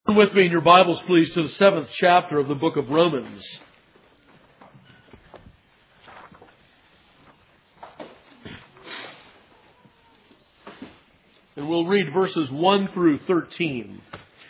Turn with me in your Bibles, please, to the 7th chapter of the book of Romans. And we'll read verses 1 through 13.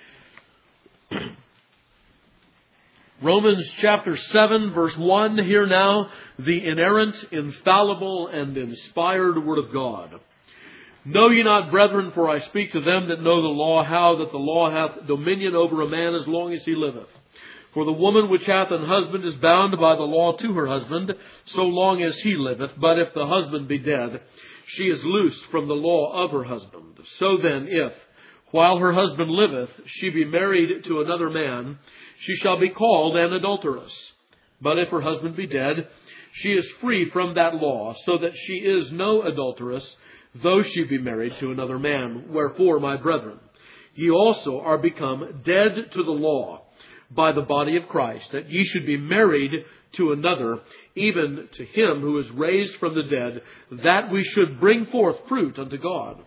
Romans chapter 7, verse 1. Hear now the inerrant, infallible, and inspired Word of God. Know ye not, brethren, for I speak to them that know the law, how that the law hath dominion over a man as long as he liveth. For the woman which hath an husband is bound by the law to her husband, so long as he liveth. But if the husband be dead, she is loosed from the law of her husband. So then, if, while her husband liveth, she be married to another man, she shall be called an adulteress. But if her husband be dead, she is free from that law, so that she is no adulteress, though she be married to another man. Wherefore, my brethren, ye also are become dead to the law by the body of Christ, that ye should be married to another, even to him who is raised from the dead, that we should bring forth fruit unto God.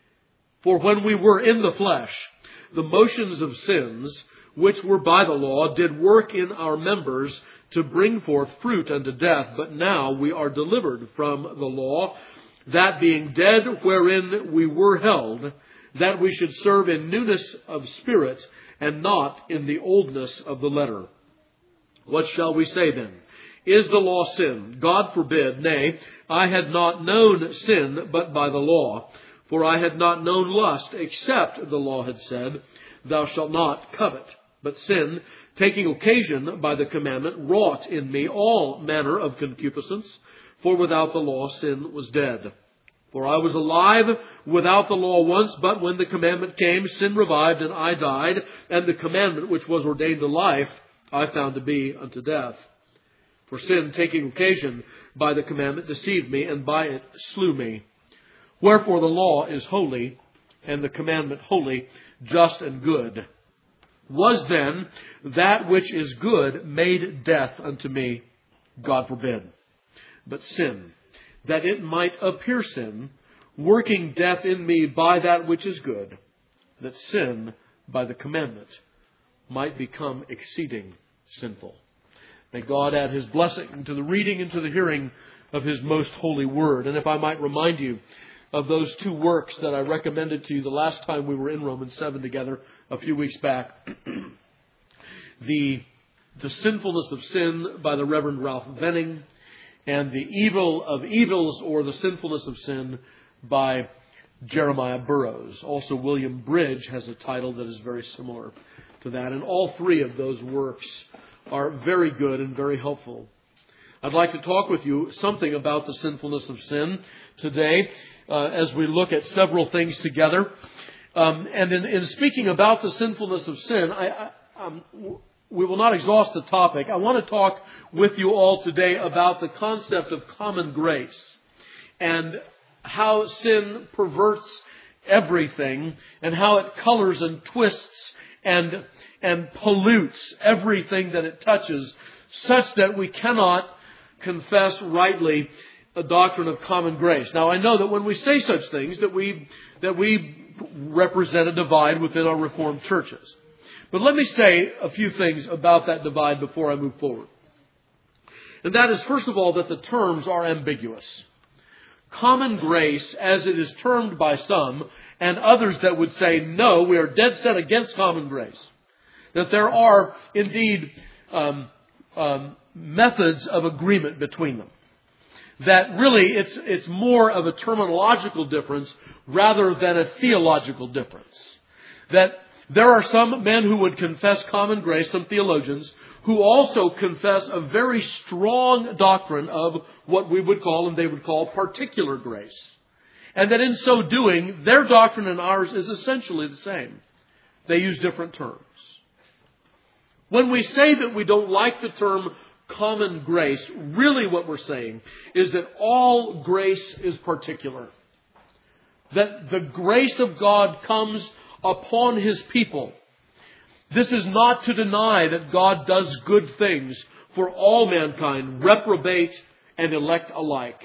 For when we were in the flesh, the motions of sins, which were by the law, did work in our members to bring forth fruit unto death. But now we are delivered from the law, that being dead wherein we were held, that we should serve in newness of spirit, and not in the oldness of the letter. What shall we say then? Is the law sin? God forbid. Nay, I had not known sin but by the law. For I had not known lust, except the law had said, Thou shalt not covet. But sin, taking occasion by the commandment, wrought in me all manner of concupiscence. For without the law, sin was dead. For I was alive without the law once, but when the commandment came, sin revived, and I died. And the commandment which was ordained to life, I found to be unto death. For sin, taking occasion by the commandment, deceived me, and by it slew me. Wherefore the law is holy, and the commandment holy, just and good. Was then that which is good made death unto me? God forbid. But sin, that it might appear sin, working death in me by that which is good, that sin by the commandment might become exceeding sinful. May God add His blessing to the reading and to the hearing of His most holy word. And if I might remind you of those two works that I recommended to you the last time we were in Romans 7 together a few weeks back. The Sinfulness of Sin by the Reverend Ralph Venning, and The Evil of Evils, or The Sinfulness of Sin, by Jeremiah Burroughs. Also, William Bridge has a title that is very similar to that. And all three of those works are very good and very helpful. I'd like to talk with you something about the sinfulness of sin today as we look at several things together. And in speaking about the sinfulness of sin, we will not exhaust the topic. I want to talk with you all today about the concept of common grace and how sin perverts everything and how it colors and twists and pollutes everything that it touches, such that we cannot confess rightly a doctrine of common grace. Now, I know that when we say such things, that we represent a divide within our Reformed churches. But let me say a few things about that divide before I move forward. And that is, first of all, that the terms are ambiguous. Common grace, as it is termed by some, and others that would say, no, we are dead set against common grace. That there are, indeed, methods of agreement between them. That really it's more of a terminological difference rather than a theological difference. That there are some men who would confess common grace, some theologians, who also confess a very strong doctrine of what we would call, and they would call, particular grace. And that in so doing, their doctrine and ours is essentially the same. They use different terms. When we say that we don't like the term common grace, really what we're saying is that all grace is particular. That the grace of God comes upon His people. This is not to deny that God does good things for all mankind, reprobate and elect alike.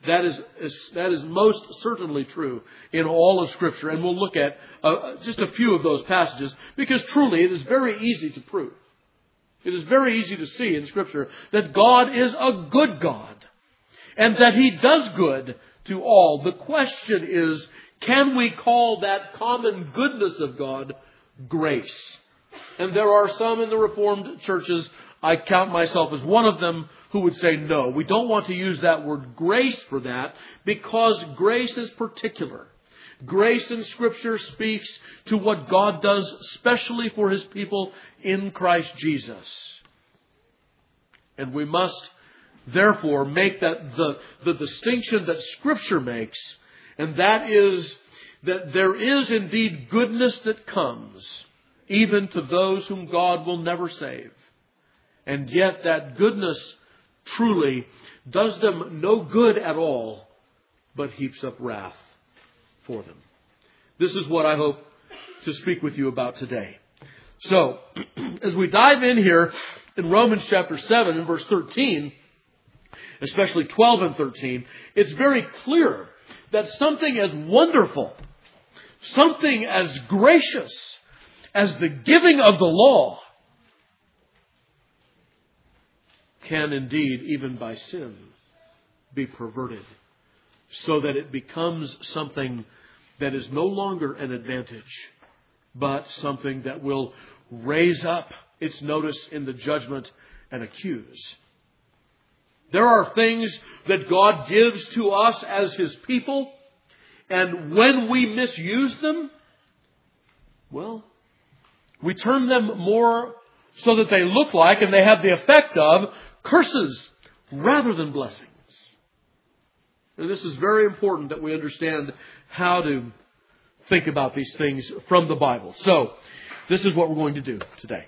That is most certainly true in all of Scripture. And we'll look at just a few of those passages, because truly it is very easy to prove. It is very easy to see in Scripture that God is a good God and that He does good to all. The question is, can we call that common goodness of God grace? And there are some in the Reformed churches, I count myself as one of them, who would say no. We don't want to use that word grace for that, because grace is particular. Grace in Scripture speaks to what God does specially for His people in Christ Jesus. And we must therefore make that the distinction that Scripture makes, and that is that there is indeed goodness that comes even to those whom God will never save. And yet that goodness truly does them no good at all, but heaps up wrath for them. This is what I hope to speak with you about today. So, as we dive in here in Romans chapter 7 and verse 13, especially 12 and 13, it's very clear that something as wonderful, something as gracious as the giving of the law can indeed, even by sin, be perverted so that it becomes something that is no longer an advantage, but something that will raise up its notice in the judgment and accuse. There are things that God gives to us as His people, and when we misuse them, well, we turn them more so that they look like and they have the effect of curses rather than blessings. And this is very important that we understand how to think about these things from the Bible. So, this is what we're going to do today.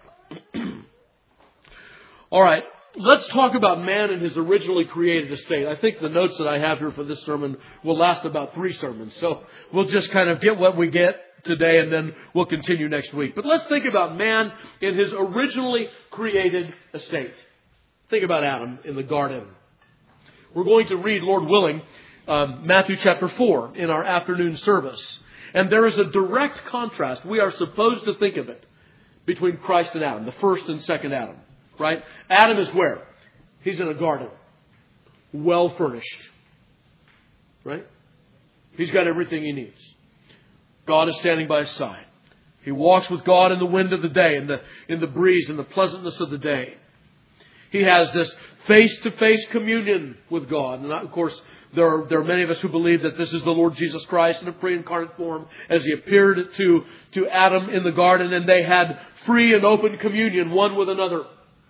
All right, let's talk about man in his originally created estate. I think the notes that I have here for this sermon will last about 3 sermons. So, we'll just kind of get what we get today and then we'll continue next week. But let's think about man in his originally created estate. Think about Adam in the garden. We're going to read, Lord willing, Matthew chapter 4 in our afternoon service. And there is a direct contrast, we are supposed to think of it, between Christ and Adam, the first and second Adam. Right? Adam is where? He's in a garden. Well furnished. Right? He's got everything he needs. God is standing by his side. He walks with God in the wind of the day, in the breeze, in the pleasantness of the day. He has this face-to-face communion with God. And of course, there are many of us who believe that this is the Lord Jesus Christ in a pre-incarnate form as He appeared to Adam in the garden, and they had free and open communion one with another.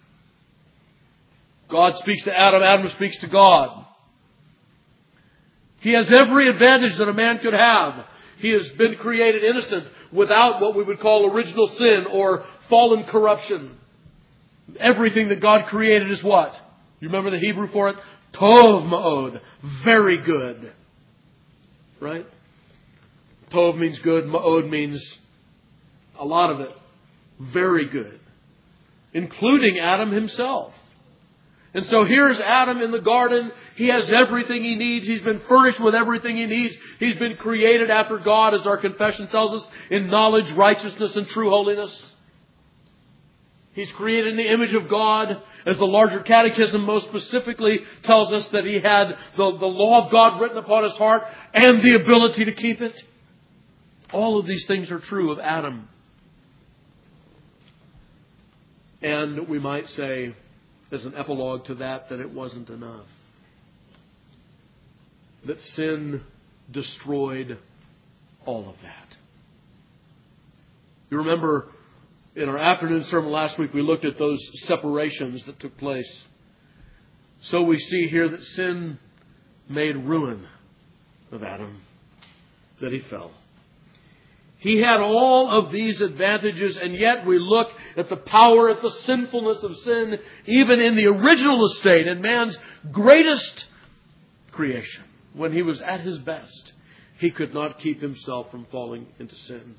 God speaks to Adam, Adam speaks to God. He has every advantage that a man could have. He has been created innocent without what we would call original sin or fallen corruption. Everything that God created is what? You remember the Hebrew for it? Tov ma'od. Very good. Right? Tov means good. Ma'od means a lot of it. Very good. Including Adam himself. And so here's Adam in the garden. He has everything he needs. He's been furnished with everything he needs. He's been created after God, as our confession tells us, in knowledge, righteousness, and true holiness. He's created in the image of God, as the larger catechism most specifically tells us that he had the law of God written upon his heart and the ability to keep it. All of these things are true of Adam. And we might say, as an epilogue to that it wasn't enough. That sin destroyed all of that. You remember in our afternoon sermon last week, we looked at those separations that took place. So we see here that sin made ruin of Adam, that he fell. He had all of these advantages, and yet we look at the power, at the sinfulness of sin, even in the original estate, in man's greatest creation. When he was at his best, he could not keep himself from falling into sin.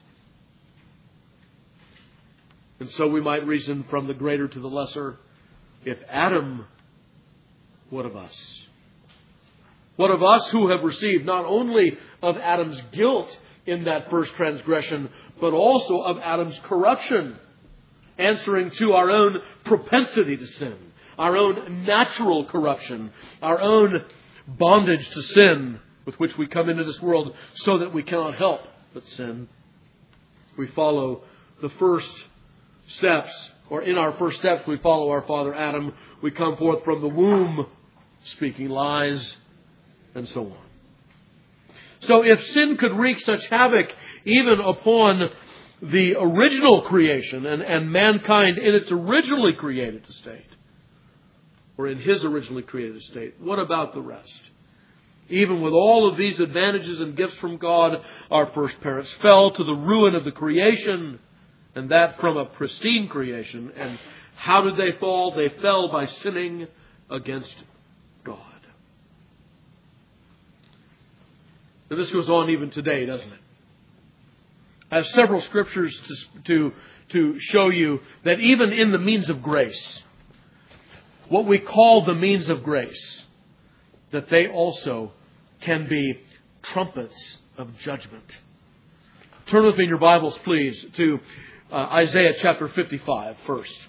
And so we might reason from the greater to the lesser, if Adam, what of us? What of us who have received not only of Adam's guilt in that first transgression, but also of Adam's corruption, answering to our own propensity to sin, our own natural corruption, our own bondage to sin with which we come into this world so that we cannot help but sin. We follow the first steps, or in our first steps we follow our father Adam. We come forth from the womb speaking lies and so on. So if sin could wreak such havoc even upon the original creation and mankind in its originally created state, or in his originally created state, what about the rest? Even with all of these advantages and gifts from God, our first parents fell to the ruin of the creation, and that from a pristine creation. And how did they fall? They fell by sinning against God. And this goes on even today, doesn't it? I have several scriptures to show you that even in the means of grace, what we call the means of grace, that they also can be trumpets of judgment. Turn with me in your Bibles, please, to Isaiah chapter 55 first.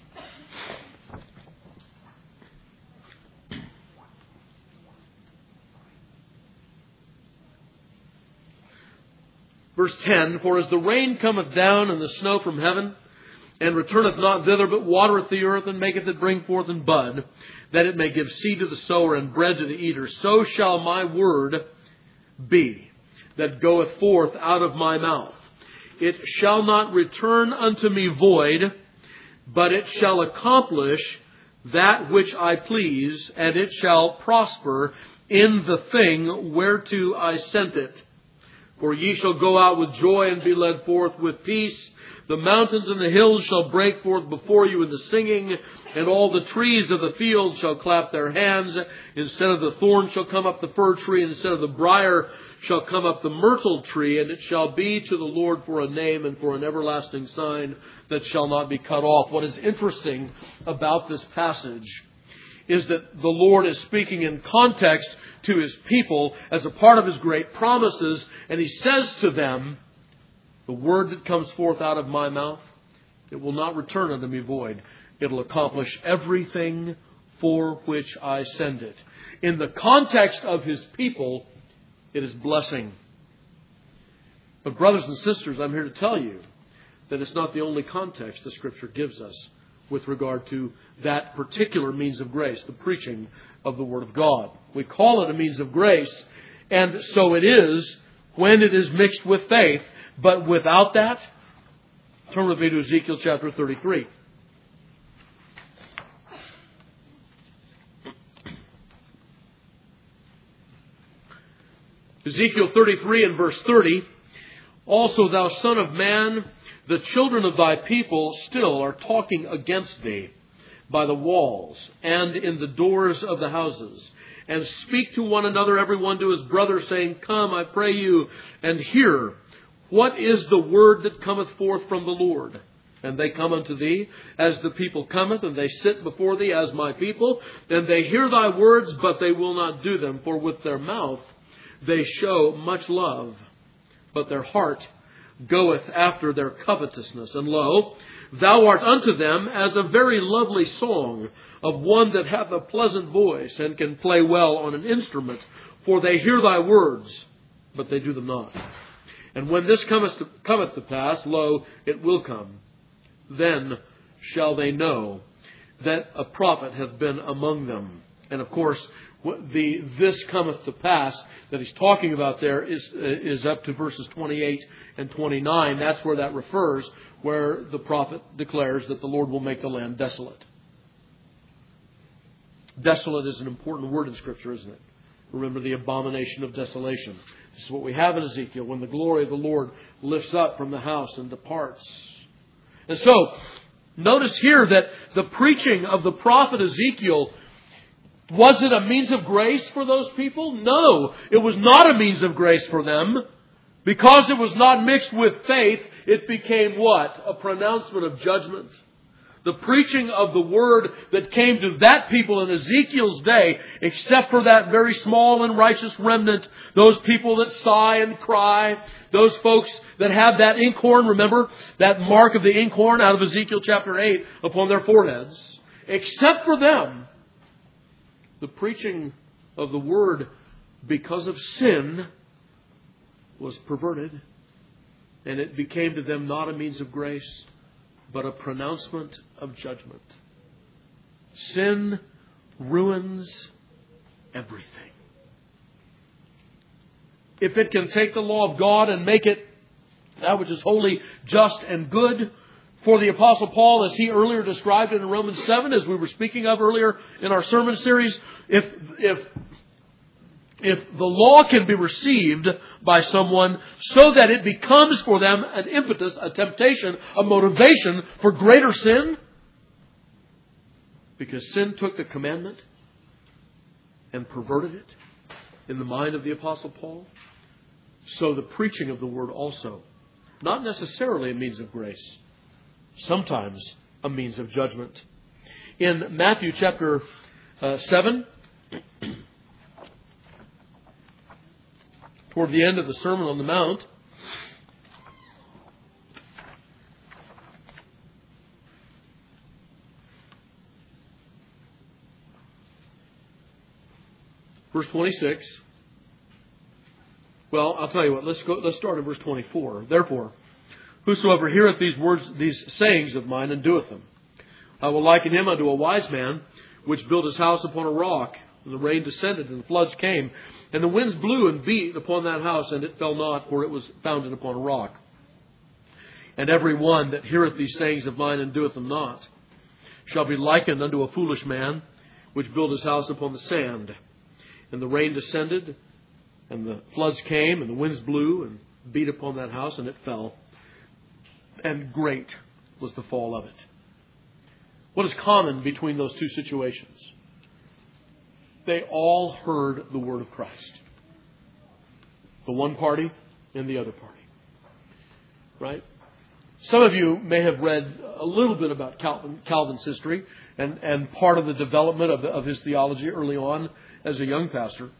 Verse 10, For as the rain cometh down and the snow from heaven, and returneth not thither, but watereth the earth, and maketh it bring forth and bud, that it may give seed to the sower and bread to the eater, so shall my word be that goeth forth out of my mouth. It shall not return unto me void, but it shall accomplish that which I please, and it shall prosper in the thing whereto I sent it. For ye shall go out with joy and be led forth with peace. The mountains and the hills shall break forth before you in the singing, and all the trees of the field shall clap their hands. Instead of the thorn shall come up the fir tree, instead of the briar shall come up the myrtle tree, and it shall be to the Lord for a name and for an everlasting sign that shall not be cut off. What is interesting about this passage is that the Lord is speaking in context to His people as a part of His great promises, and He says to them, the word that comes forth out of my mouth, it will not return unto me void. It will accomplish everything for which I send it. In the context of His people, it is blessing. But brothers and sisters, I'm here to tell you that it's not the only context the Scripture gives us with regard to that particular means of grace, the preaching of the Word of God. We call it a means of grace, and so it is when it is mixed with faith. But without that, turn with me to Ezekiel chapter 33. Ezekiel 33 and verse 30. Also, thou son of man, the children of thy people still are talking against thee by the walls and in the doors of the houses, and speak to one another, every one to his brother, saying, Come, I pray you, and hear. What is the word that cometh forth from the Lord? And they come unto thee as the people cometh, and they sit before thee as my people, and they hear thy words, but they will not do them. For with their mouth they show much love, but their heart goeth after their covetousness. And lo, thou art unto them as a very lovely song of one that hath a pleasant voice, and can play well on an instrument. For they hear thy words, but they do them not. And when this cometh to pass, lo, it will come. Then shall they know that a prophet hath been among them. And of course, this cometh to pass that he's talking about there is up to verses 28 and 29. That's where that refers, where the prophet declares that the Lord will make the land desolate. Desolate is an important word in Scripture, isn't it? Remember the abomination of desolation. This is what we have in Ezekiel, when the glory of the Lord lifts up from the house and departs. And so, notice here that the preaching of the prophet Ezekiel, was it a means of grace for those people? No, it was not a means of grace for them. Because it was not mixed with faith, it became what? A pronouncement of judgment. The preaching of the Word that came to that people in Ezekiel's day, except for that very small and righteous remnant, those people that sigh and cry, those folks that have that inkhorn, remember, that mark of the inkhorn out of Ezekiel chapter 8 upon their foreheads. Except for them, the preaching of the Word, because of sin, was perverted, and it became to them not a means of grace, but a pronouncement of judgment. Sin ruins everything. If it can take the law of God and make it that which is holy, just, and good, for the Apostle Paul, as he earlier described it in Romans 7, as we were speaking of earlier in our sermon series, if the law can be received by someone so that it becomes for them an impetus, a temptation, a motivation for greater sin, because sin took the commandment and perverted it in the mind of the Apostle Paul, so the preaching of the Word also, not necessarily a means of grace, sometimes a means of judgment. In Matthew chapter 7, toward the end of the Sermon on the Mount, verse 26. Well, I'll tell you what, let's start at verse 24. Therefore, whosoever heareth these words, these sayings of mine, and doeth them, I will liken him unto a wise man, which built his house upon a rock. And the rain descended, and the floods came, and the winds blew and beat upon that house, and it fell not, for it was founded upon a rock. And every one that heareth these sayings of mine, and doeth them not, shall be likened unto a foolish man, which built his house upon the sand. And the rain descended, and the floods came, and the winds blew and beat upon that house, and it fell. And great was the fall of it. What is common between those two situations? They all heard the word of Christ. The one party and the other party. Right? Some of you may have read a little bit about Calvin's history and part of the development of his theology early on as a young pastor.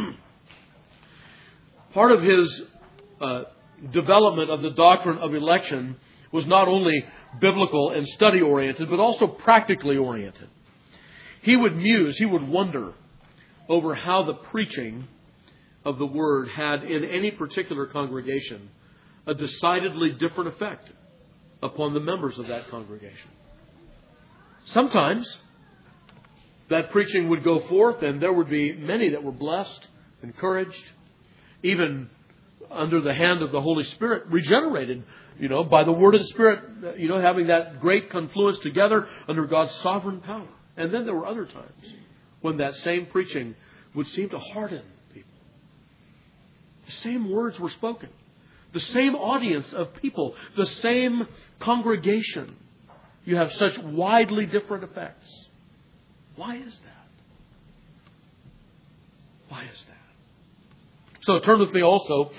Part of his development of the doctrine of election was not only biblical and study-oriented, but also practically oriented. He would muse, he would wonder over how the preaching of the Word had in any particular congregation a decidedly different effect upon the members of that congregation. Sometimes that preaching would go forth and there would be many that were blessed, encouraged, even under the hand of the Holy Spirit, regenerated, by the Word of the Spirit, having that great confluence together under God's sovereign power. And then there were other times when that same preaching would seem to harden people. The same words were spoken. The same audience of people. The same congregation. You have such widely different effects. Why is that? Why is that? So turn with me also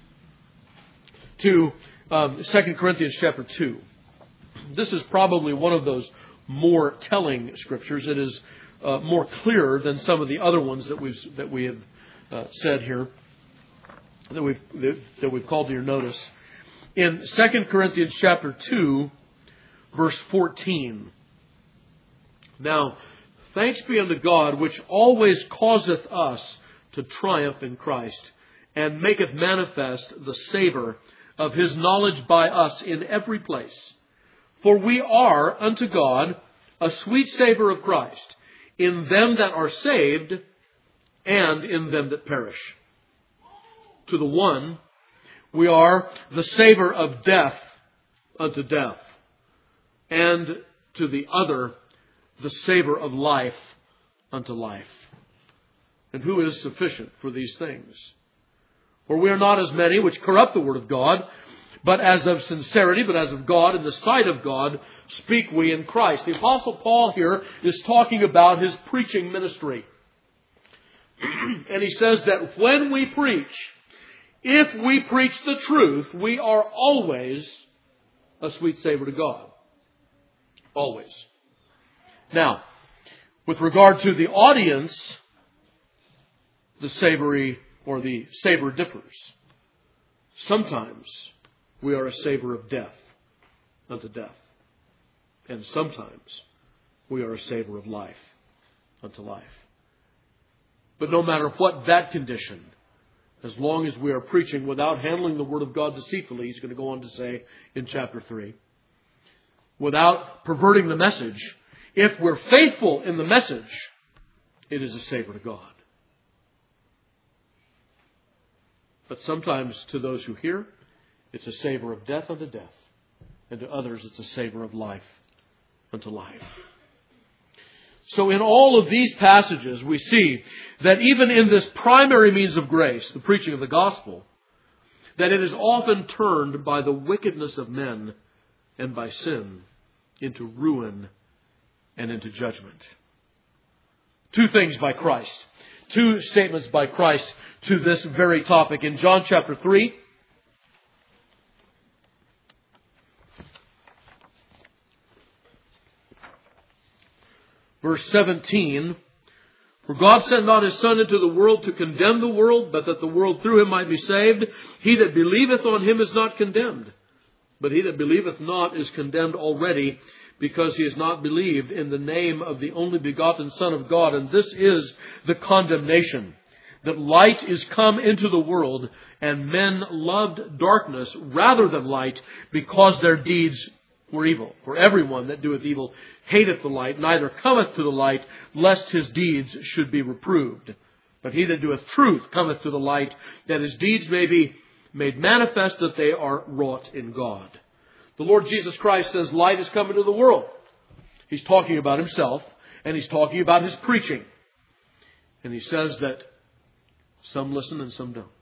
to 2 Corinthians chapter 2. This is probably one of those more telling scriptures. It is more clear than some of the other ones that we have said here, that we've called to your notice. In 2 Corinthians chapter 2, verse 14. Now, thanks be unto God, which always causeth us to triumph in Christ, and maketh manifest the savour of His knowledge by us in every place. For we are unto God a sweet savour of Christ, in them that are saved, and in them that perish. To the one, we are the savour of death unto death, and to the other, the savour of life unto life. And who is sufficient for these things? For we are not as many which corrupt the word of God, but as of sincerity, but as of God, in the sight of God, speak we in Christ. The Apostle Paul here is talking about his preaching ministry. And he says that when we preach, if we preach the truth, we are always a sweet savor to God. Always. Now, with regard to the audience, the savor differs. Sometimes we are a savor of death unto death. And sometimes we are a savor of life unto life. But no matter what that condition, as long as we are preaching without handling the Word of God deceitfully, he's going to go on to say in chapter 3, without perverting the message, if we're faithful in the message, it is a savor to God. But sometimes to those who hear, it's a savor of death unto death. And to others, it's a savor of life unto life. So in all of these passages, we see that even in this primary means of grace, the preaching of the gospel, that it is often turned by the wickedness of men and by sin into ruin and into judgment. Two things by Christ. Two statements by Christ to this very topic. In John chapter 3, verse 17, for God sent not His Son into the world to condemn the world, but that the world through Him might be saved. He that believeth on Him is not condemned, but he that believeth not is condemned already, because he has not believed in the name of the only begotten Son of God. And this is the condemnation, that light is come into the world, and men loved darkness rather than light, because their deeds were evil. For everyone that doeth evil hateth the light, neither cometh to the light, lest his deeds should be reproved. But he that doeth truth cometh to the light, that his deeds may be made manifest, that they are wrought in God. The Lord Jesus Christ says light is come into the world. He's talking about Himself, and He's talking about His preaching. And He says that some listen and some don't.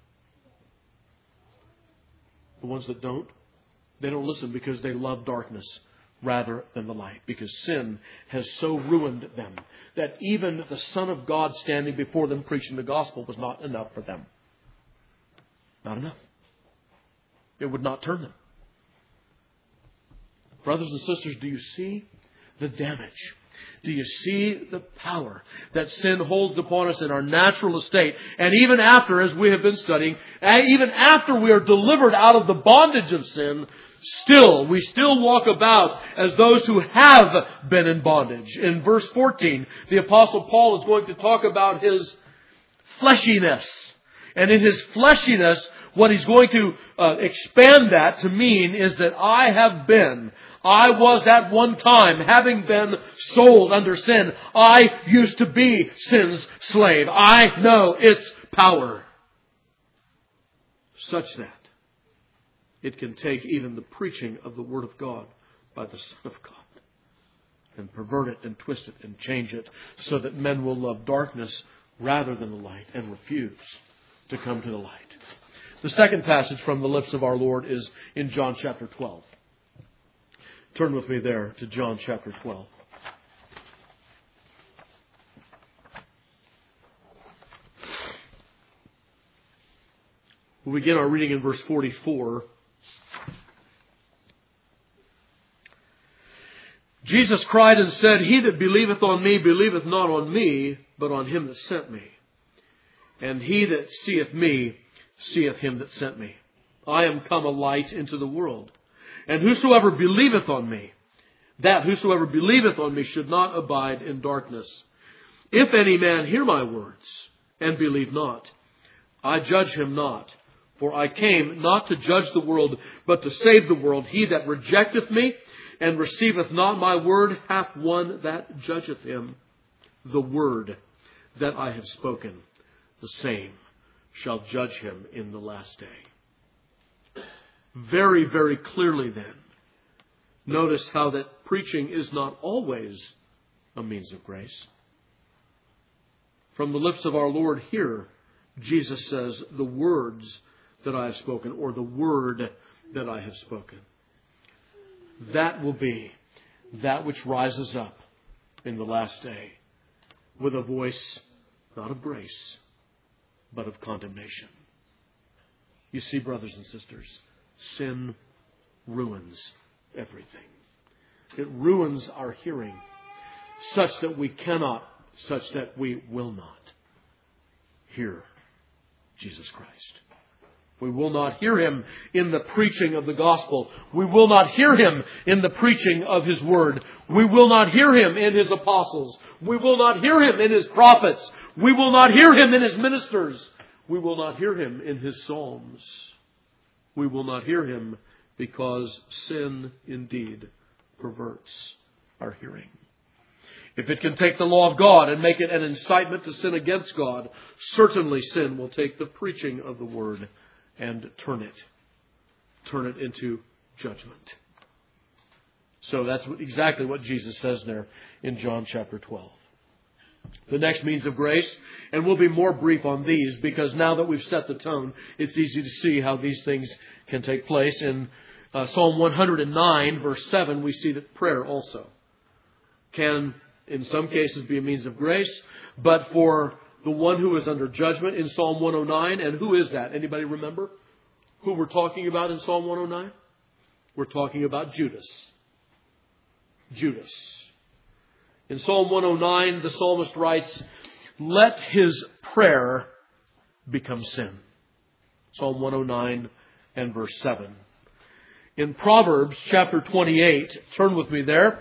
The ones that don't, they don't listen because they love darkness rather than the light. Because sin has so ruined them that even the Son of God standing before them preaching the gospel was not enough for them. Not enough. It would not turn them. Brothers and sisters, do you see the damage? Do you see the power that sin holds upon us in our natural estate? And even after, as we have been studying, even after we are delivered out of the bondage of sin, we still walk about as those who have been in bondage. In verse 14, the Apostle Paul is going to talk about his fleshiness. And in his fleshiness, what he's going to expand that to mean is that I was at one time, having been sold under sin. I used to be sin's slave. I know its power. Such that it can take even the preaching of the Word of God by the Son of God and pervert it and twist it and change it so that men will love darkness rather than the light and refuse to come to the light. The second passage from the lips of our Lord is in John chapter 12. Turn with me there to John chapter 12. We'll begin our reading in verse 44. Jesus cried and said, He that believeth on me believeth not on me, but on Him that sent me. And he that seeth me seeth Him that sent me. I am come a light into the world. And whosoever believeth on me, should not abide in darkness. If any man hear my words, and believe not, I judge him not. For I came not to judge the world, but to save the world. He that rejecteth me, and receiveth not my word, hath one that judgeth him. The word that I have spoken, the same shall judge him in the last day. Very, very clearly then, notice how that preaching is not always a means of grace. From the lips of our Lord here, Jesus says, the words that I have spoken, or the word that I have spoken. That will be that which rises up in the last day with a voice not of grace, but of condemnation. You see, brothers and sisters, sin ruins everything. It ruins our hearing such that we will not hear Jesus Christ. We will not hear Him in the preaching of the gospel. We will not hear Him in the preaching of His word. We will not hear Him in His apostles. We will not hear Him in His prophets. We will not hear Him in His ministers. We will not hear Him in His psalms. We will not hear Him because sin indeed perverts our hearing. If it can take the law of God and make it an incitement to sin against God, certainly sin will take the preaching of the word and turn it into judgment. So that's exactly what Jesus says there in John chapter 12. The next means of grace, and we'll be more brief on these because now that we've set the tone, it's easy to see how these things can take place. In Psalm 109, verse 7, we see that prayer also can, in some cases, be a means of grace, but for the one who is under judgment in Psalm 109, and who is that? Anybody remember who we're talking about in Psalm 109? We're talking about Judas. Judas. In Psalm 109, the psalmist writes, "Let his prayer become sin." Psalm 109 and verse 7. In Proverbs chapter 28, turn with me there.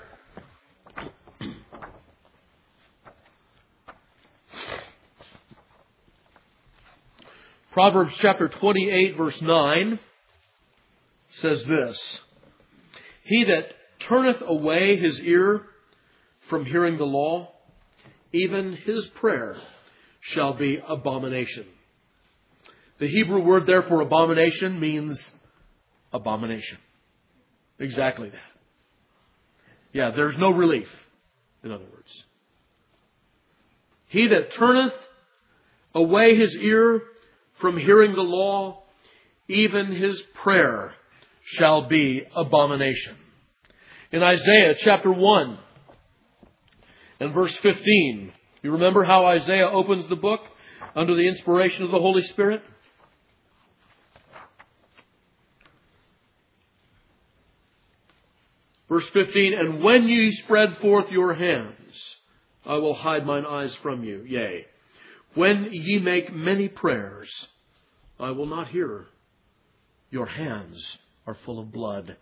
Proverbs chapter 28 verse 9 says this, "He that turneth away his ear from hearing the law, even his prayer shall be abomination." The Hebrew word there for abomination means abomination. Exactly that. Yeah, there's no relief, in other words. He that turneth away his ear from hearing the law, even his prayer shall be abomination. In Isaiah chapter 1 and verse 15, you remember how Isaiah opens the book under the inspiration of the Holy Spirit? Verse 15, "And when ye spread forth your hands, I will hide mine eyes from you. Yea, when ye make many prayers, I will not hear. Your hands are full of blood."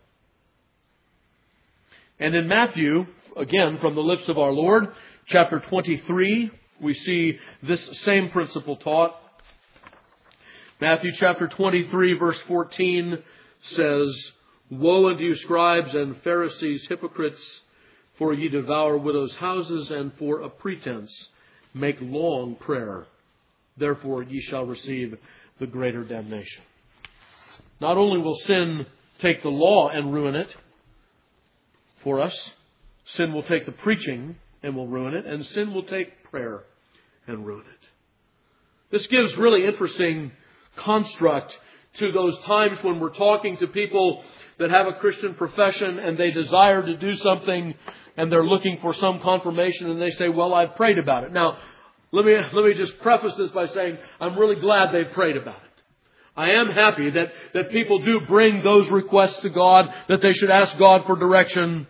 And in Matthew, again from the lips of our Lord, chapter 23, we see this same principle taught. Matthew chapter 23, verse 14 says, "Woe unto you, scribes and Pharisees, hypocrites, for ye devour widows' houses, and for a pretense make long prayer. Therefore ye shall receive the greater damnation." Not only will sin take the law and ruin it for us, sin will take the preaching and will ruin it, and sin will take prayer and ruin it. This gives really interesting construct to those times when we're talking to people that have a Christian profession and they desire to do something and they're looking for some confirmation and they say, "Well, I've prayed about it." Now, let me just preface this by saying I'm really glad they've prayed about it. I am happy that people do bring those requests to God, that they should ask God for direction.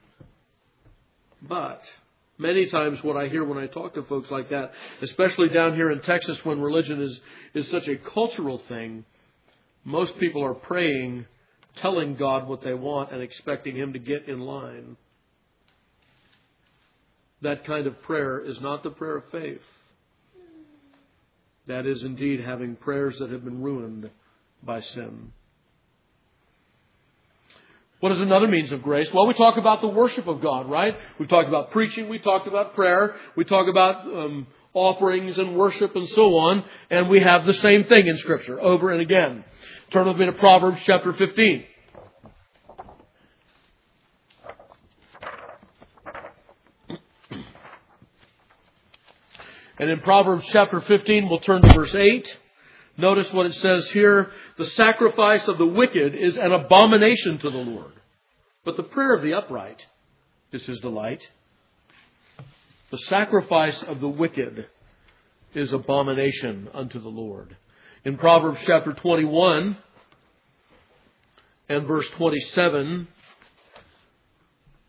But many times what I hear when I talk to folks like that, especially down here in Texas when religion is such a cultural thing, most people are praying, telling God what they want and expecting Him to get in line. That kind of prayer is not the prayer of faith. That is indeed having prayers that have been ruined by sin. What is another means of grace? Well, we talk about the worship of God, right? We've talked about preaching. We talked about prayer. We talk about offerings and worship and so on. And we have the same thing in Scripture over and again. Turn with me to Proverbs chapter 15. And in Proverbs chapter 15, we'll turn to verse 8. Notice what it says here. "The sacrifice of the wicked is an abomination to the Lord, but the prayer of the upright is His delight." The sacrifice of the wicked is abomination unto the Lord. In Proverbs chapter 21 and verse 27,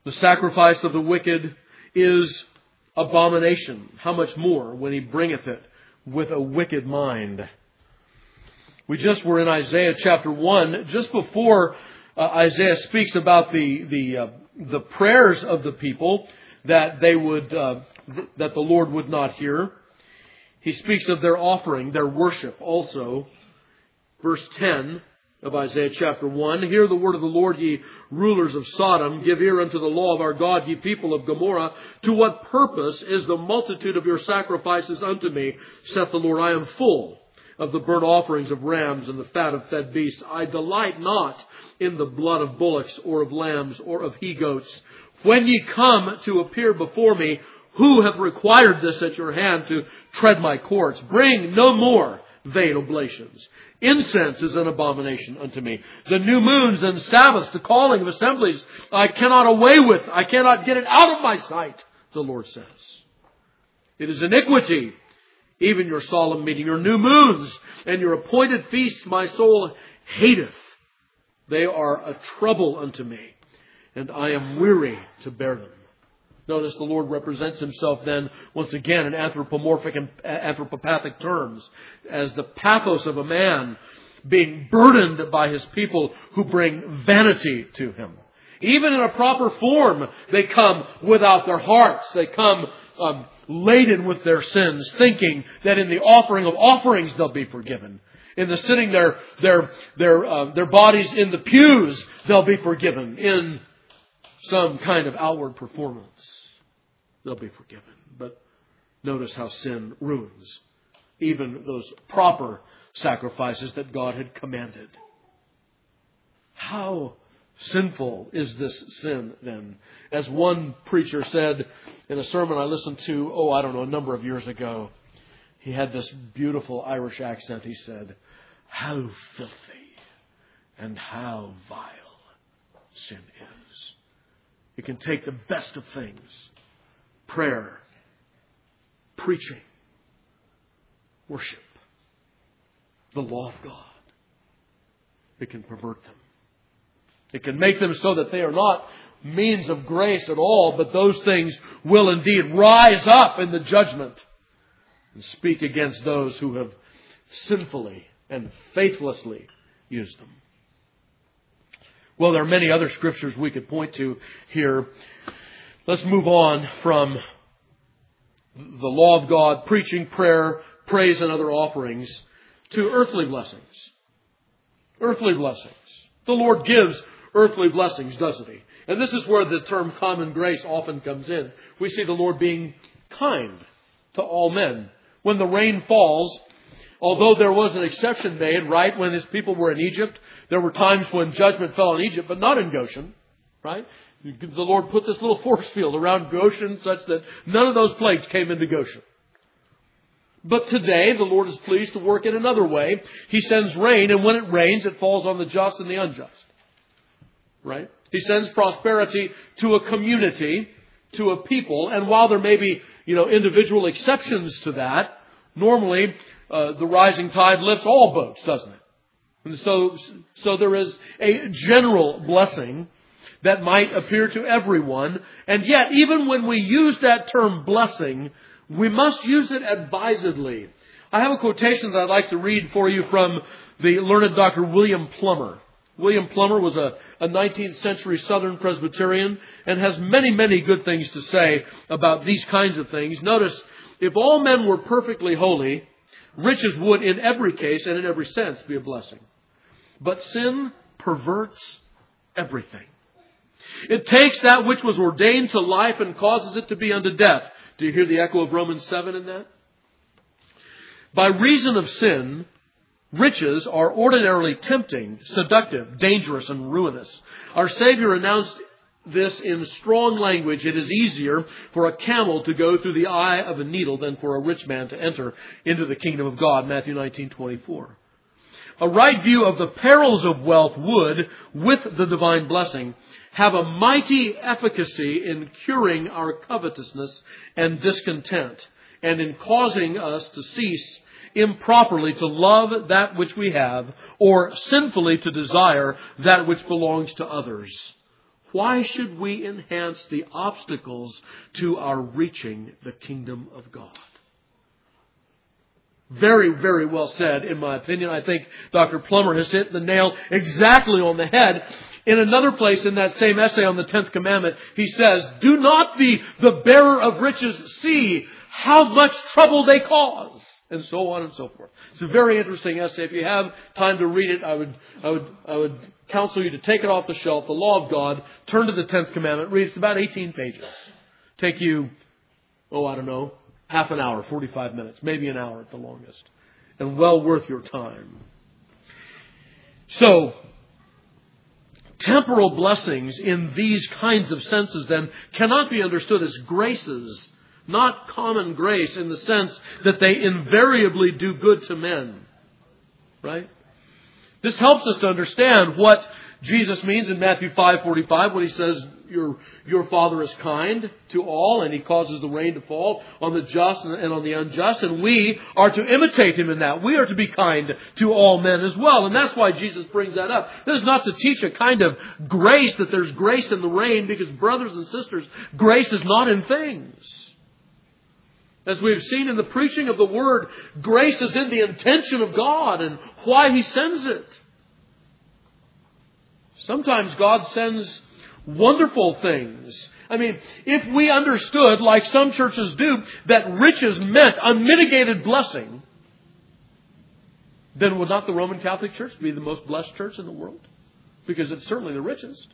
The sacrifice of the wicked is abomination. How much more when he bringeth it with a wicked mind? We just were in Isaiah chapter 1, just before Isaiah speaks about the prayers of the people that they would that the Lord would not hear. He speaks of their offering, their worship also. Verse 10 of Isaiah chapter 1, hear the word of the Lord, ye rulers of Sodom. Give ear unto the law of our God, ye people of Gomorrah. To what purpose is the multitude of your sacrifices unto me, saith the Lord? I am full of the burnt offerings of rams and the fat of fed beasts. I delight not in the blood of bullocks or of lambs or of he-goats. When ye come to appear before me, who hath required this at your hand to tread my courts? Bring no more vain oblations. Incense is an abomination unto me. The new moons and Sabbaths, the calling of assemblies, I cannot away with. I cannot get it out of my sight, the Lord says. It is iniquity, even your solemn meeting, your new moons, and your appointed feasts my soul hateth. They are a trouble unto me, and I am weary to bear them. Notice the Lord represents himself then, once again, in anthropomorphic and anthropopathic terms, as the pathos of a man being burdened by his people who bring vanity to him. Even in a proper form, they come without their hearts. They come laden with their sins, thinking that in the offering of offerings they'll be forgiven. In the sitting their bodies in the pews, they'll be forgiven. In some kind of outward performance, they'll be forgiven. But notice how sin ruins even those proper sacrifices that God had commanded. How sinful is this sin then? As one preacher said in a sermon I listened to, a number of years ago, he had this beautiful Irish accent. He said, how filthy and how vile sin is. It can take the best of things, prayer, preaching, worship, the law of God. It can pervert them. It can make them so that they are not means of grace at all, but those things will indeed rise up in the judgment and speak against those who have sinfully and faithlessly used them. Well, there are many other scriptures we could point to here. Let's move on from the law of God, preaching, prayer, praise, and other offerings to earthly blessings. Earthly blessings. The Lord gives earthly blessings, doesn't He? And this is where the term common grace often comes in. We see the Lord being kind to all men. When the rain falls, although there was an exception made, right, when His people were in Egypt, there were times when judgment fell on Egypt, but not in Goshen, right? The Lord put this little force field around Goshen such that none of those plagues came into Goshen. But today, the Lord is pleased to work in another way. He sends rain, and when it rains, it falls on the just and the unjust. Right? He sends prosperity to a community, to a people, and while there may be, individual exceptions to that, normally the rising tide lifts all boats, doesn't it? And so there is a general blessing that might appear to everyone, and yet even when we use that term blessing, we must use it advisedly. I have a quotation that I'd like to read for you from the learned Dr. William Plummer. William Plummer was a 19th century Southern Presbyterian and has many, many good things to say about these kinds of things. Notice, if all men were perfectly holy, riches would in every case and in every sense be a blessing. But sin perverts everything. It takes that which was ordained to life and causes it to be unto death. Do you hear the echo of Romans 7 in that? By reason of sin, riches are ordinarily tempting, seductive, dangerous, and ruinous. Our Savior announced this in strong language. It is easier for a camel to go through the eye of a needle than for a rich man to enter into the kingdom of God. Matthew 19:24. A right view of the perils of wealth would, with the divine blessing, have a mighty efficacy in curing our covetousness and discontent, and in causing us to cease improperly to love that which we have, or sinfully to desire that which belongs to others. Why should we enhance the obstacles to our reaching the kingdom of God? Very, very well said, in my opinion. I think Dr. Plummer has hit the nail exactly on the head. In another place in that same essay on the 10th commandment, he says, "Do not the bearer of riches see how much trouble they cause?" And so on and so forth. It's a very interesting essay. If you have time to read it, I would counsel you to take it off the shelf, The Law of God, turn to the 10th commandment, read it. It's about 18 pages. Take you, half an hour, 45 minutes, maybe an hour at the longest. And well worth your time. So, temporal blessings in these kinds of senses then cannot be understood as graces, not common grace in the sense that they invariably do good to men. Right? This helps us to understand what Jesus means in Matthew 5:45 when He says, your Father is kind to all, and He causes the rain to fall on the just and on the unjust, and we are to imitate Him in that. We are to be kind to all men as well, and that's why Jesus brings that up. This is not to teach a kind of grace, that there's grace in the rain, because brothers and sisters, grace is not in things. As we've seen in the preaching of the Word, grace is in the intention of God and why He sends it. Sometimes God sends wonderful things. I mean, if we understood, like some churches do, that riches meant unmitigated blessing, then would not the Roman Catholic Church be the most blessed church in the world? Because it's certainly the richest.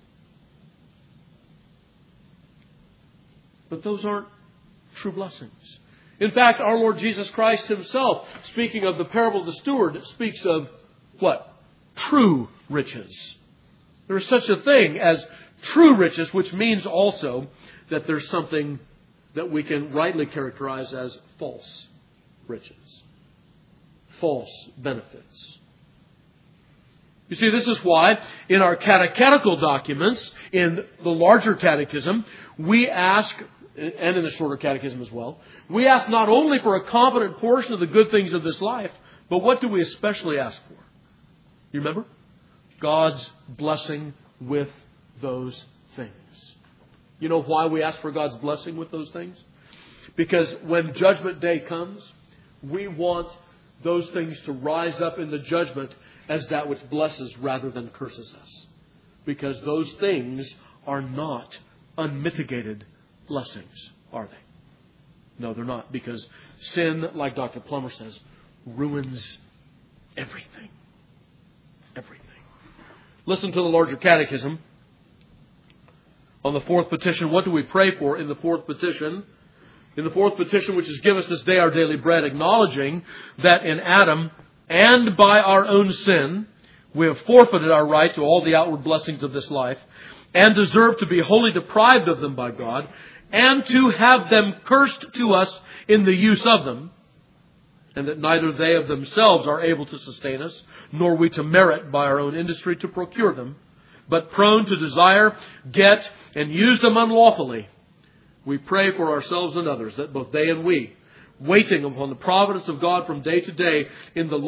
But those aren't true blessings. In fact, our Lord Jesus Christ Himself, speaking of the parable of the steward, speaks of what? True riches. There is such a thing as true riches, which means also that there's something that we can rightly characterize as false riches. False benefits. You see, this is why in our catechetical documents, in the larger catechism, we ask, and in the shorter catechism as well, we ask not only for a competent portion of the good things of this life, but what do we especially ask for? You remember? God's blessing with those things. You know why we ask for God's blessing with those things? Because when Judgment Day comes, we want those things to rise up in the judgment as that which blesses rather than curses us. Because those things are not unmitigated blessings, are they? No, they're not. Because sin, like Dr. Plummer says, ruins everything. Everything. Listen to the larger catechism. On the fourth petition, what do we pray for in the fourth petition? In the fourth petition, which is, "Give us this day our daily bread," acknowledging that in Adam and by our own sin, we have forfeited our right to all the outward blessings of this life and deserve to be wholly deprived of them by God and to have them cursed to us in the use of them, and that neither they of themselves are able to sustain us, nor we to merit by our own industry to procure them, but prone to desire, get, and use them unlawfully. We pray for ourselves and others, that both they and we, waiting upon the providence of God from day to day in the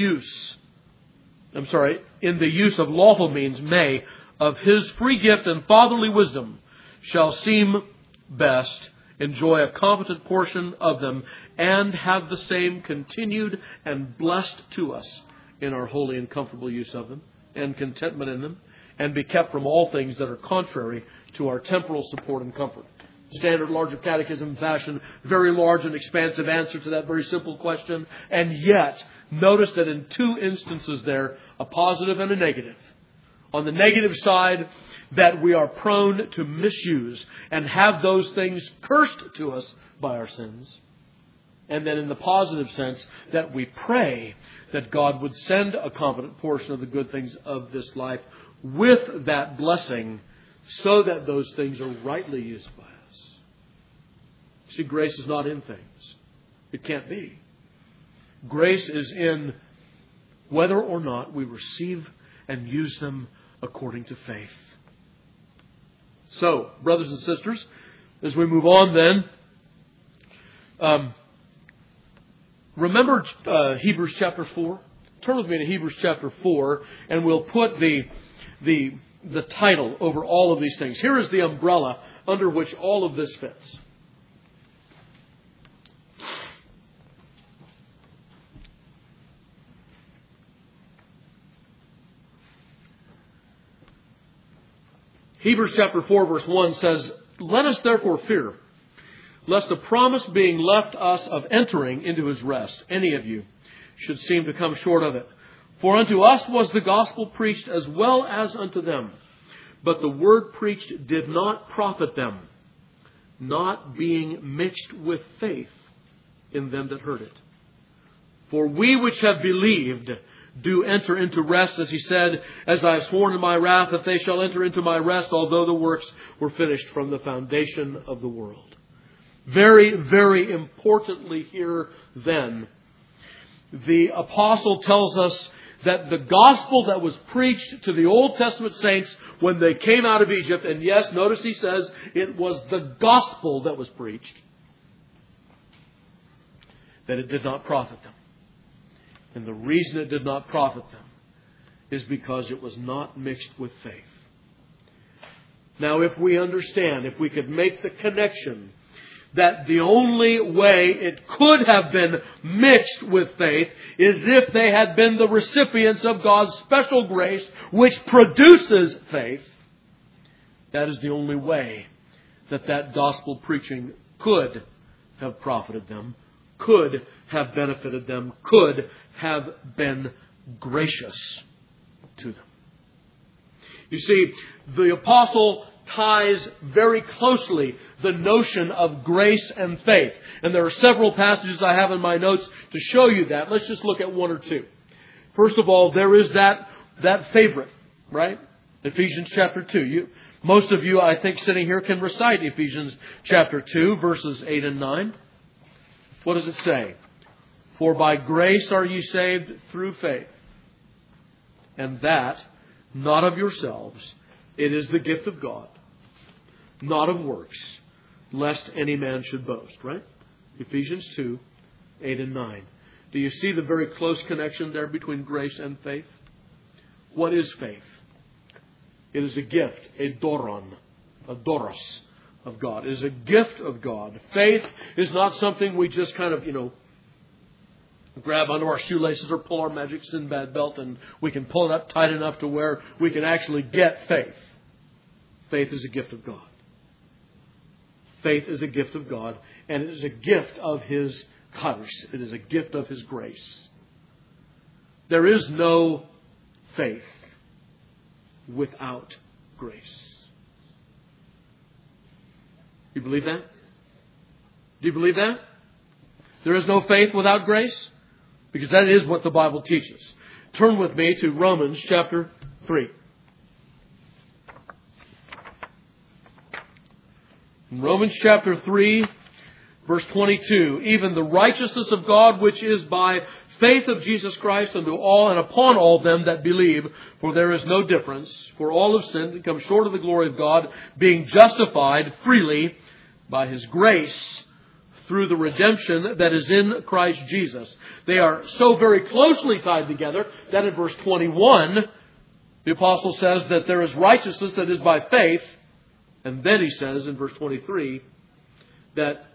use of lawful means, may, of His free gift and fatherly wisdom, shall seem best, enjoy a competent portion of them, and have the same continued and blessed to us in our holy and comfortable use of them, and contentment in them, and be kept from all things that are contrary to our temporal support and comfort. Standard larger catechism fashion, very large and expansive answer to that very simple question. And yet, notice that in two instances there, a positive and a negative. On the negative side, that we are prone to misuse and have those things cursed to us by our sins. And then in the positive sense, that we pray that God would send a competent portion of the good things of this life with that blessing, so that those things are rightly used by us. See, grace is not in things. It can't be. Grace is in whether or not we receive and use them according to faith. So, brothers and sisters, as we move on then, remember Hebrews chapter 4? Turn with me to Hebrews chapter 4, and we'll put the the title over all of these things. Here is the umbrella under which all of this fits. Hebrews chapter 4 verse 1 says, "Let us therefore fear, lest the promise being left us of entering into His rest, any of you, should seem to come short of it. For unto us was the gospel preached as well as unto them. But the word preached did not profit them, not being mixed with faith in them that heard it. For we which have believed do enter into rest, as He said, as I have sworn in my wrath, that they shall enter into my rest, although the works were finished from the foundation of the world." Very, very importantly here then, the apostle tells us that the gospel that was preached to the Old Testament saints when they came out of Egypt, and yes, notice he says it was the gospel that was preached, that it did not profit them. And the reason it did not profit them is because it was not mixed with faith. Now, if we understand, if we could make the connection that the only way it could have been mixed with faith is if they had been the recipients of God's special grace, which produces faith, that is the only way that that gospel preaching could have profited them, could have benefited them, could have been gracious to them. You see, the apostle ties very closely the notion of grace and faith. And there are several passages I have in my notes to show you that. Let's just look at one or two. First of all, there is that favorite, right? Ephesians chapter 2. Most of you, I think, sitting here can recite Ephesians chapter 2, verses 8 and 9. What does it say? "For by grace are ye saved through faith, and that not of yourselves. It is the gift of God, not of works, lest any man should boast." Right? Ephesians 2, 8 and 9. Do you see the very close connection there between grace and faith? What is faith? It is a gift, a doron, a doros of God. It is a gift of God. Faith is not something we just kind of, grab onto our shoelaces or pull our magic Sinbad belt and we can pull it up tight enough to where we can actually get faith. Faith is a gift of God. Faith is a gift of God, and it is a gift of His charis. It is a gift of His grace. There is no faith without grace. Do you believe that? Do you believe that? There is no faith without grace? Because that is what the Bible teaches. Turn with me to Romans chapter 3. In Romans chapter 3, verse 22, "Even the righteousness of God, which is by faith of Jesus Christ unto all and upon all them that believe, for there is no difference. For all have sinned and come short of the glory of God, being justified freely by His grace through the redemption that is in Christ Jesus." They are so very closely tied together that in verse 21, the apostle says that there is righteousness that is by faith. And then he says in verse 23 that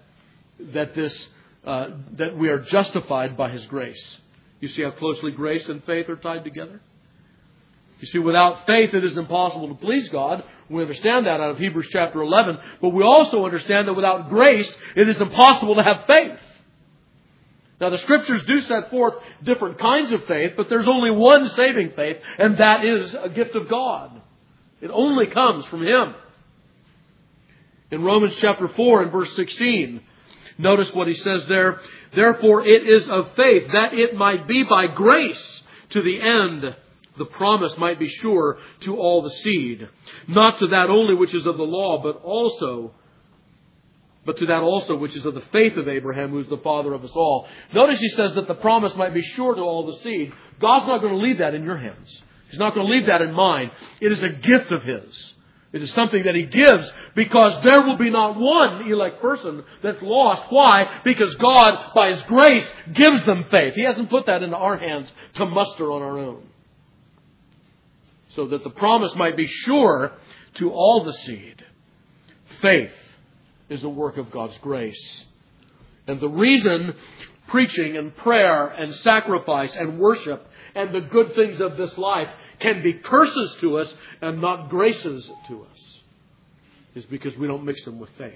we are justified by His grace. You see how closely grace and faith are tied together? You see, without faith it is impossible to please God. We understand that out of Hebrews chapter 11. But we also understand that without grace it is impossible to have faith. Now the Scriptures do set forth different kinds of faith, but there's only one saving faith, and that is a gift of God. It only comes from Him. In Romans chapter 4 and verse 16, notice what he says there. "Therefore it is of faith, that it might be by grace, to the end the promise might be sure to all the seed. Not to that only which is of the law, but to that also which is of the faith of Abraham, who is the father of us all." Notice he says that the promise might be sure to all the seed. God's not going to leave that in your hands. He's not going to leave that in mine. It is a gift of His. It is something that He gives because there will be not one elect person that's lost. Why? Because God, by His grace, gives them faith. He hasn't put that into our hands to muster on our own. so that the promise might be sure to all the seed. Faith is a work of God's grace. And the reason preaching and prayer and sacrifice and worship and the good things of this life can be curses to us and not graces to us is because we don't mix them with faith.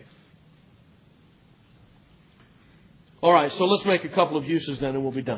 All right, so let's make a couple of uses then and we'll be done.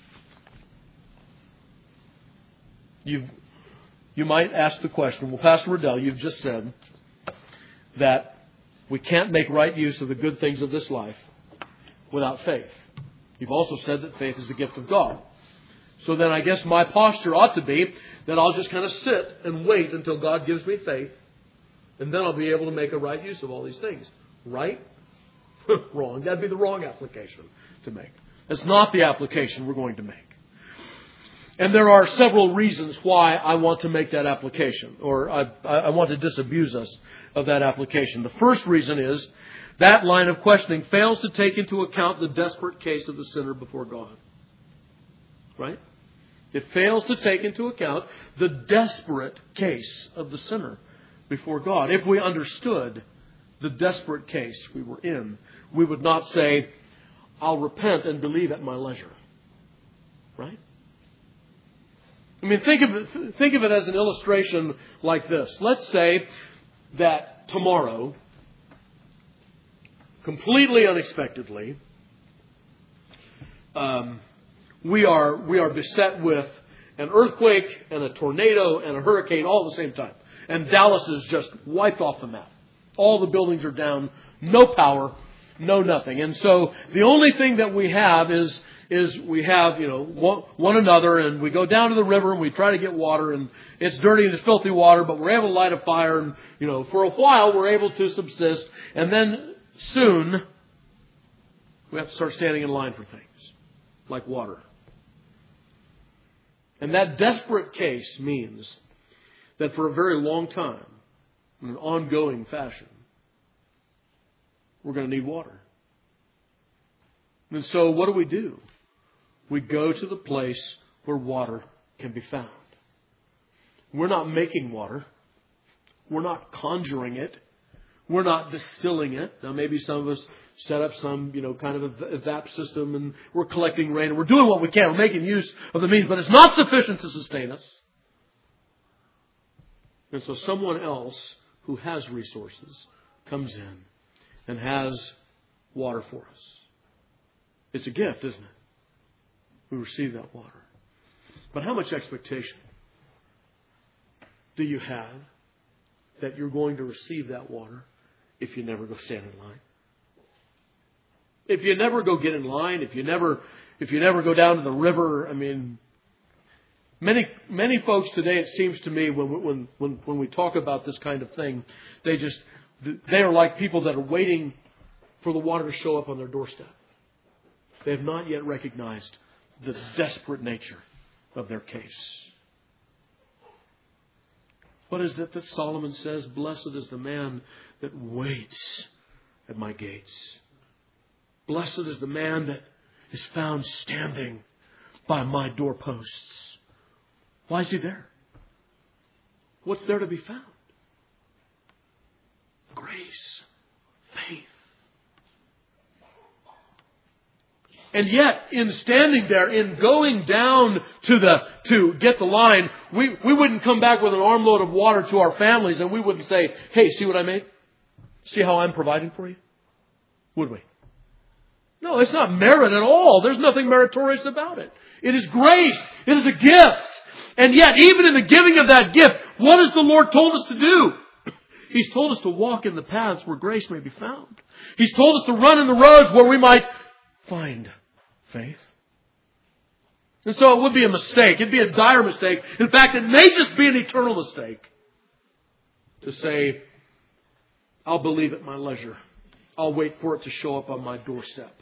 You might ask the question, well, Pastor Riddell, you've just said that we can't make right use of the good things of this life without faith. You've also said that faith is a gift of God. So then I guess my posture ought to be that I'll just kind of sit and wait until God gives me faith, and then I'll be able to make a right use of all these things. Right? Wrong. That'd be the wrong application to make. That's not the application we're going to make. And there are several reasons why I want to make that application, or I want to disabuse us of that application. The first reason is that line of questioning fails to take into account the desperate case of the sinner before God. Right? It fails to take into account the desperate case of the sinner before God. If we understood the desperate case we were in, we would not say, I'll repent and believe at my leisure. Right? I mean, think of it as an illustration like this. Let's say that tomorrow, completely unexpectedly, we are beset with an earthquake and a tornado and a hurricane all at the same time. And Dallas is just wiped off the map. All the buildings are down, no power, no nothing. And so the only thing that we have is we have, one another, and we go down to the river and we try to get water, and it's dirty and it's filthy water, but we're able to light a fire, and, for a while we're able to subsist. And then soon we have to start standing in line for things like water. And that desperate case means that for a very long time, in an ongoing fashion, we're going to need water. And so what do? We go to the place where water can be found. We're not making water. We're not conjuring it. We're not distilling it. Now maybe some of us set up some, kind of evap system, and we're collecting rain, and we're doing what we can. We're making use of the means, but it's not sufficient to sustain us. And so someone else who has resources comes in and has water for us. It's a gift, isn't it? We receive that water. But how much expectation do you have that you're going to receive that water if you never go stand in line? If you never go get in line, if you never go down to the river, I mean, many folks today, it seems to me, when we talk about this kind of thing, they are like people that are waiting for the water to show up on their doorstep. They have not yet recognized the desperate nature of their case. What is it that Solomon says? Blessed is the man that waits at my gates. Blessed is the man that is found standing by my doorposts. Why is he there? What's there to be found? Grace, faith. And yet, in standing there, in going down to get the line, we wouldn't come back with an armload of water to our families, and we wouldn't say, hey, see what I made? See how I'm providing for you? Would we? No, it's not merit at all. There's nothing meritorious about it. It is grace. It is a gift. And yet, even in the giving of that gift, what has the Lord told us to do? He's told us to walk in the paths where grace may be found. He's told us to run in the roads where we might find faith. And so it would be a mistake. It'd be a dire mistake. In fact, it may just be an eternal mistake to say, I'll believe at my leisure. I'll wait for it to show up on my doorstep.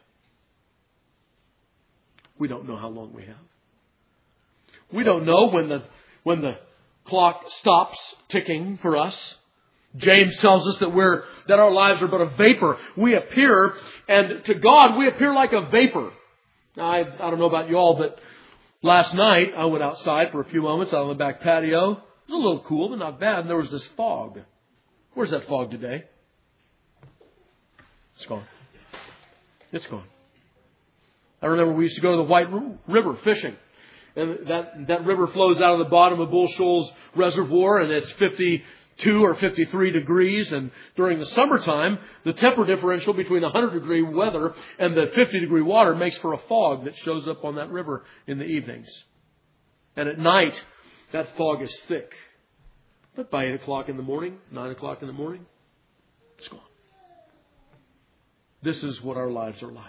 We don't know how long we have. We don't know when the clock stops ticking for us. James tells us that our lives are but a vapor. We appear, and to God we appear like a vapor. Now, I don't know about you all, but last night I went outside for a few moments out on the back patio, was a little cool, but not bad. And there was this fog. Where's that fog today? It's gone. It's gone. I remember we used to go to the White River fishing. And that river flows out of the bottom of Bull Shoals Reservoir, and it's 52 or 53 degrees. And during the summertime, the temperature differential between 100-degree weather and the 50-degree water makes for a fog that shows up on that river in the evenings. And at night, that fog is thick. But by 8 o'clock in the morning, 9 o'clock in the morning, it's gone. This is what our lives are like.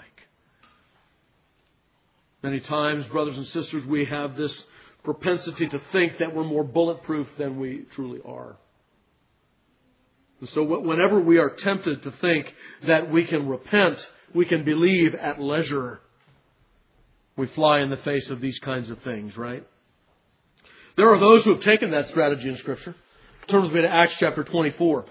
Many times, brothers and sisters, we have this propensity to think that we're more bulletproof than we truly are. And so whenever we are tempted to think that we can repent, we can believe at leisure, we fly in the face of these kinds of things, right? There are those who have taken that strategy in Scripture. Turn with me to Acts chapter 24.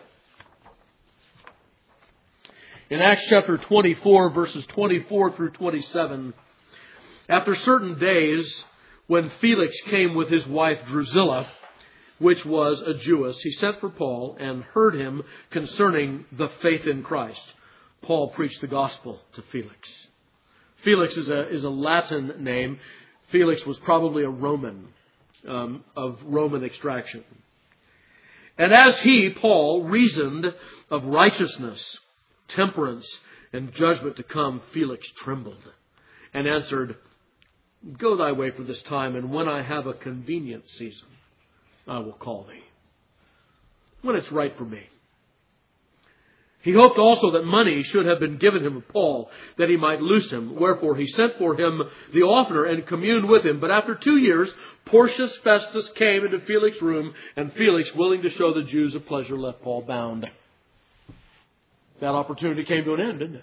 In Acts chapter 24, verses 24 through 27, after certain days, when Felix came with his wife Drusilla, which was a Jewess, he sent for Paul and heard him concerning the faith in Christ. Paul preached the gospel to Felix. Felix is a Latin name. Felix was probably a Roman, of Roman extraction. And as he, Paul, reasoned of righteousness, temperance, and judgment to come, Felix trembled and answered, "Go thy way for this time, and when I have a convenient season, I will call thee, when it's right for me." He hoped also that money should have been given him of Paul, that he might loose him. Wherefore he sent for him the oftener and communed with him. But after 2 years, Porcius Festus came into Felix's room, and Felix, willing to show the Jews a pleasure, left Paul bound. That opportunity came to an end, didn't it?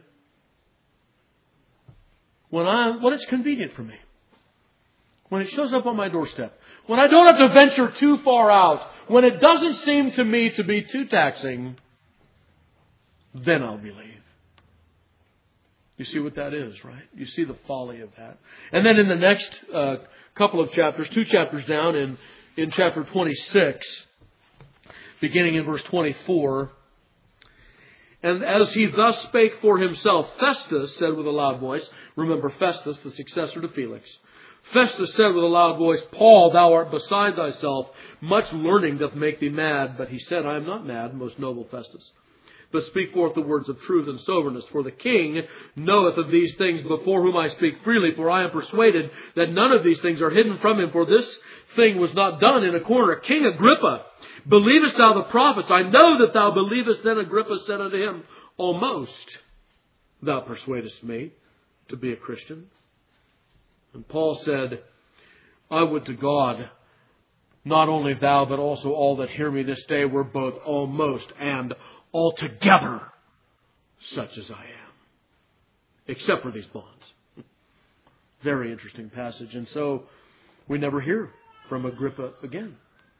When it's convenient for me. When it shows up on my doorstep. When I don't have to venture too far out. When it doesn't seem to me to be too taxing, then I'll believe. You see what that is, right? You see the folly of that. And then in the next couple of chapters, 2 chapters down, in chapter 26, beginning in verse 24, "And as he thus spake for himself, Festus said with a loud voice," remember Festus, the successor to Felix, "Festus said with a loud voice, Paul, thou art beside thyself. Much learning doth make thee mad. But he said, I am not mad, most noble Festus, but speak forth the words of truth and soberness. For the king knoweth of these things, before whom I speak freely. For I am persuaded that none of these things are hidden from him. For this thing was not done in a corner. King Agrippa, believest thou the prophets? I know that thou believest. Then Agrippa said unto him, Almost thou persuadest me to be a Christian. And Paul said, I would to God, not only thou, but also all that hear me this day were both almost and altogether such as I am, except for these bonds. Very interesting passage. And so we never hear from Agrippa again.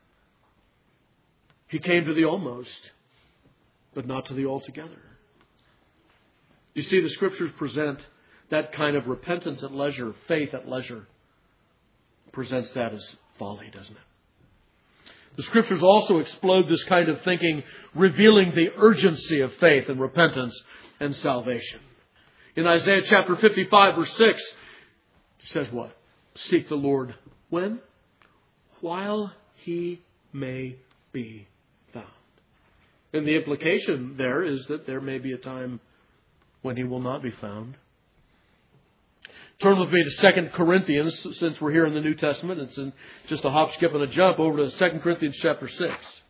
He came to the almost, but not to the altogether. You see, the Scriptures present that kind of repentance at leisure, faith at leisure, presents that as folly, doesn't it? The Scriptures also explode this kind of thinking, revealing the urgency of faith and repentance and salvation. In Isaiah chapter 55, verse 6, it says what? Seek the Lord when? While He may be found. And the implication there is that there may be a time when He will not be found. Turn with me to 2 Corinthians, since we're here in the New Testament. It's in just a hop, skip, and a jump over to 2 Corinthians chapter 6.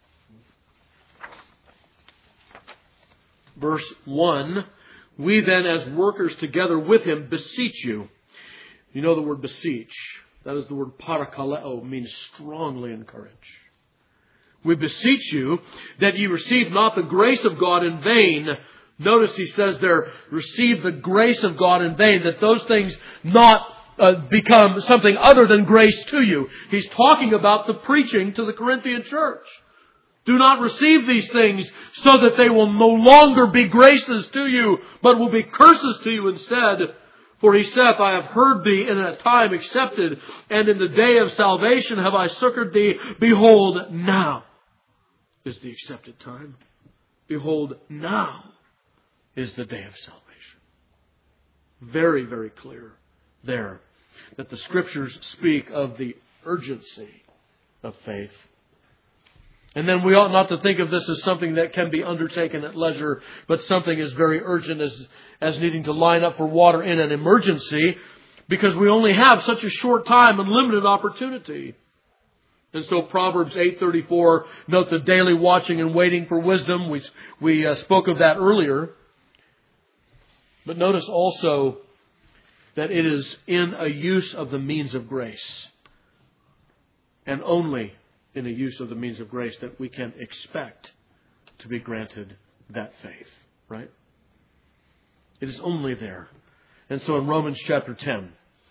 Verse 1, We then, as workers together with him, beseech you. You know the word beseech. That is the word parakaleo, means strongly encourage. We beseech you that ye receive not the grace of God in vain. Notice he says there, receive the grace of God in vain, that those things not become something other than grace to you. He's talking about the preaching to the Corinthian church. Do not receive these things so that they will no longer be graces to you, but will be curses to you instead. For he saith, I have heard thee in a time accepted, and in the day of salvation have I succored thee. Behold, now is the accepted time. Behold, now is the day of salvation. Very, very clear there that the Scriptures speak of the urgency of faith. And then we ought not to think of this as something that can be undertaken at leisure, but something as very urgent as needing to line up for water in an emergency, because we only have such a short time and limited opportunity. And so Proverbs 8:34, note the daily watching and waiting for wisdom. We spoke of that earlier. But notice also that it is in a use of the means of grace, and only in a use of the means of grace, that we can expect to be granted that faith. Right? It is only there. And so in Romans chapter 10,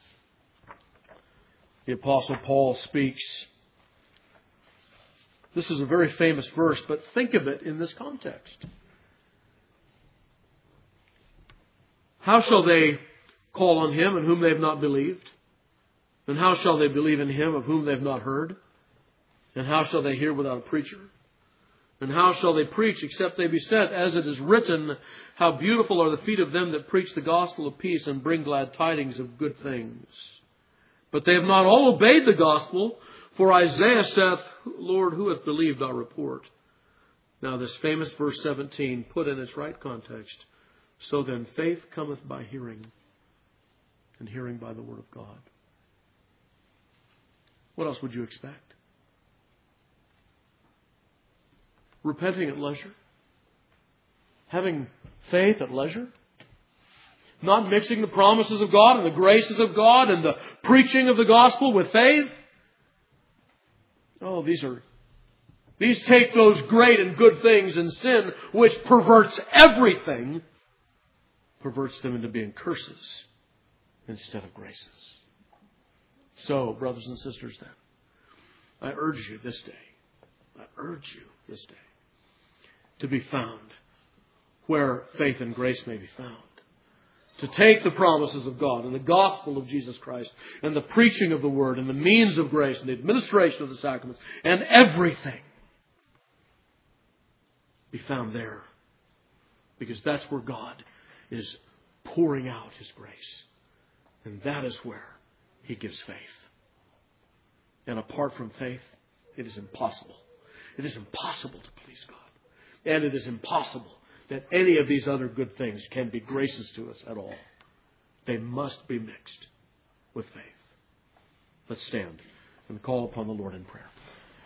the Apostle Paul speaks. This is a very famous verse, but think of it in this context. How shall they call on Him in whom they have not believed? And how shall they believe in Him of whom they have not heard? And how shall they hear without a preacher? And how shall they preach except they be sent? As it is written, how beautiful are the feet of them that preach the gospel of peace and bring glad tidings of good things. But they have not all obeyed the gospel. For Isaiah saith, Lord, who hath believed our report? Now this famous verse 17, put in its right context. So then faith cometh by hearing, and hearing by the word of God. What else would you expect? Repenting at leisure? Having faith at leisure? Not mixing the promises of God and the graces of God and the preaching of the gospel with faith? Oh, these take those great and good things, and sin, which perverts everything, perverts them into being curses instead of graces. So, brothers and sisters, then, I urge you this day to be found where faith and grace may be found. To take the promises of God and the gospel of Jesus Christ and the preaching of the word and the means of grace and the administration of the sacraments and everything be found there. Because that's where God is pouring out His grace. And that is where He gives faith. And apart from faith, it is impossible. It is impossible to please God. And it is impossible that any of these other good things can be graces to us at all. They must be mixed with faith. Let's stand and call upon the Lord in prayer.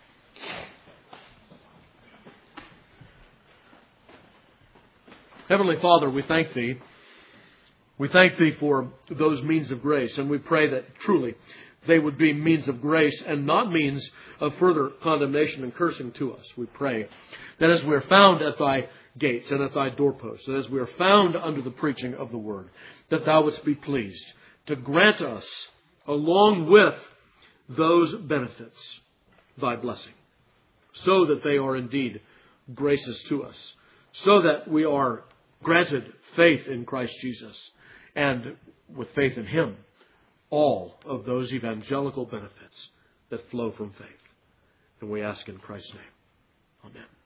Heavenly Father, we thank Thee. We thank Thee for those means of grace, and we pray that truly they would be means of grace and not means of further condemnation and cursing to us. We pray that as we are found at Thy gates and at Thy doorposts, and as we are found under the preaching of the Word, that Thou wouldst be pleased to grant us, along with those benefits, Thy blessing, so that they are indeed graces to us, so that we are granted faith in Christ Jesus, and with faith in Him, all of those evangelical benefits that flow from faith. And we ask in Christ's name. Amen.